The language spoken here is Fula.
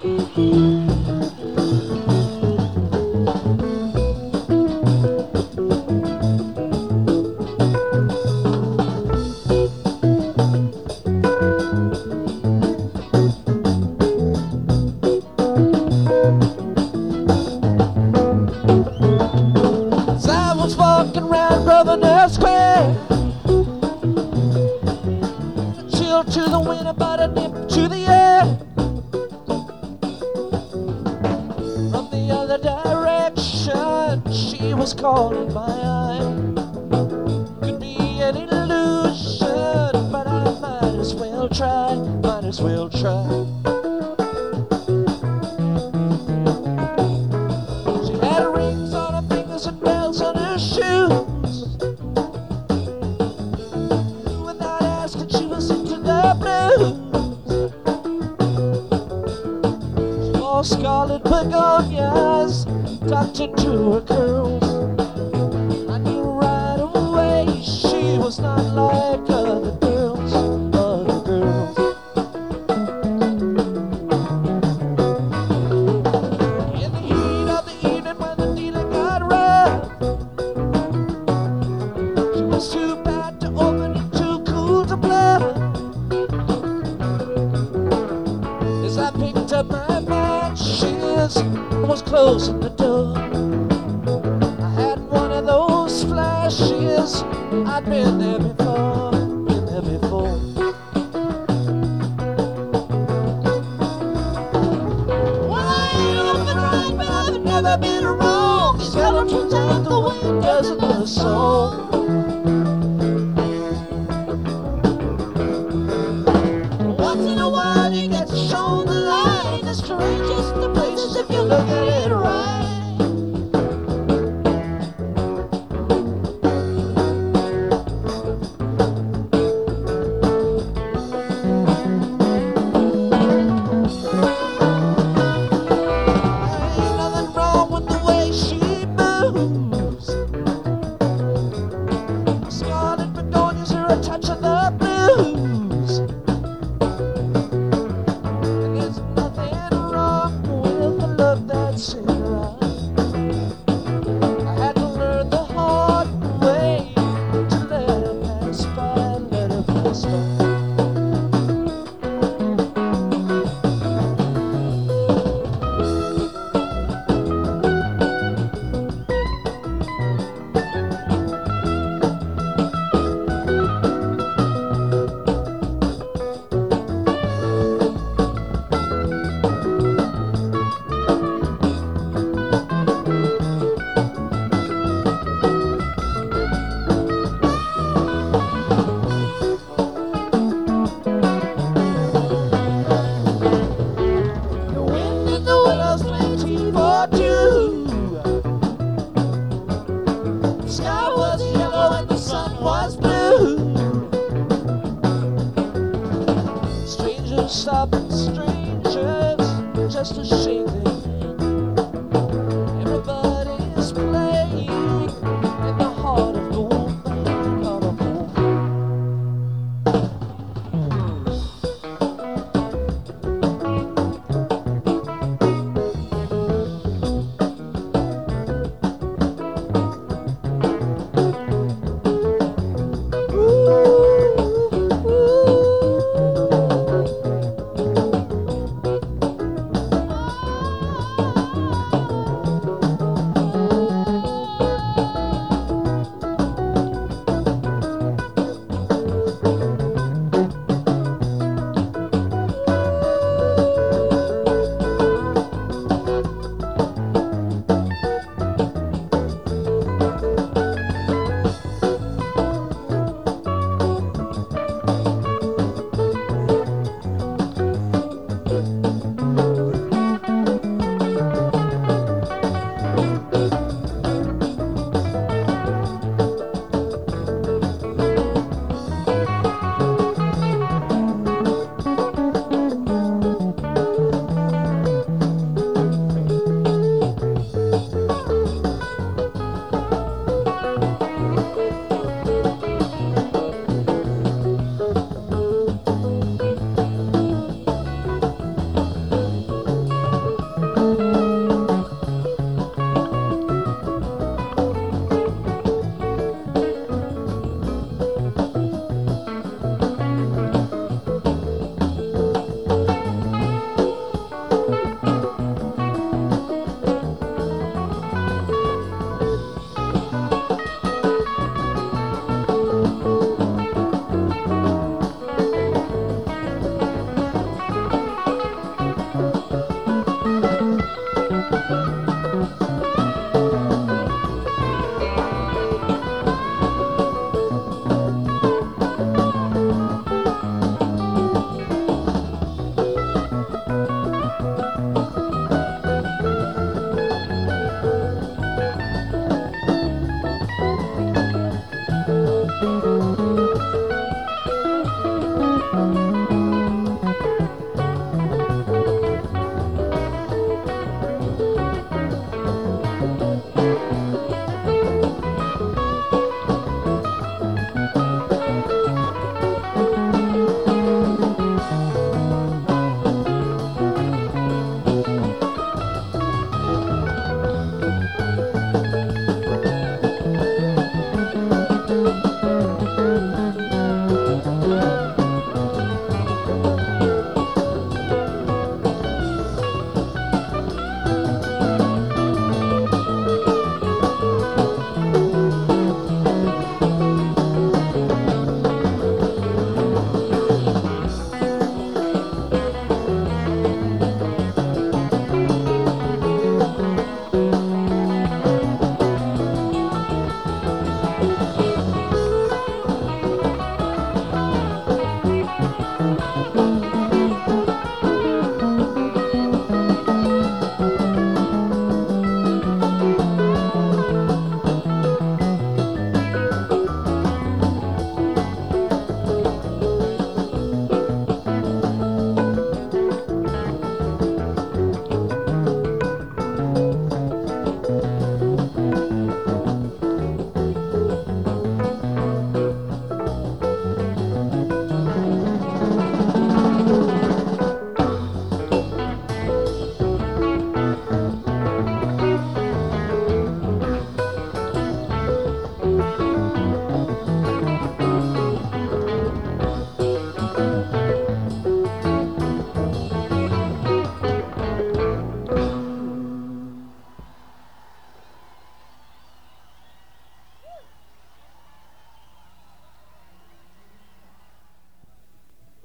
As I was walking round Grosvenor Square, a chill to the wind, about a nip to the air. From the other direction, she was calling my eye. Could be an illusion, but I might as well try, might as well try. She had rings on her fingers and bells on her shoes. Without asking, she was into the blues. She wore scarlet begonias tucked into her curls. I knew right away she was not like other girls, other girls. In the heat of the evening when the dealing got rough, she was too bad to open and too cool to bluff. As I picked up my matches and was closing the door, I had one of those flashes. I'd been there before, been there before. Well, I ain't been right, but I've never been wrong. Skeletons out the windows of the soul. Once in a while you get shown the light, the strangest of places if you look at it right. Ain't nothing wrong with the way she moves. Scarlet begonias are a touch of the blues. And there's nothing wrong with the look that's in her eye. I had to learn the hard way to let her pass by, let her pass by. The wind in the willows plenty for two. The sky was yellow and the sun was blue. Strangers stopping strangers just to shake their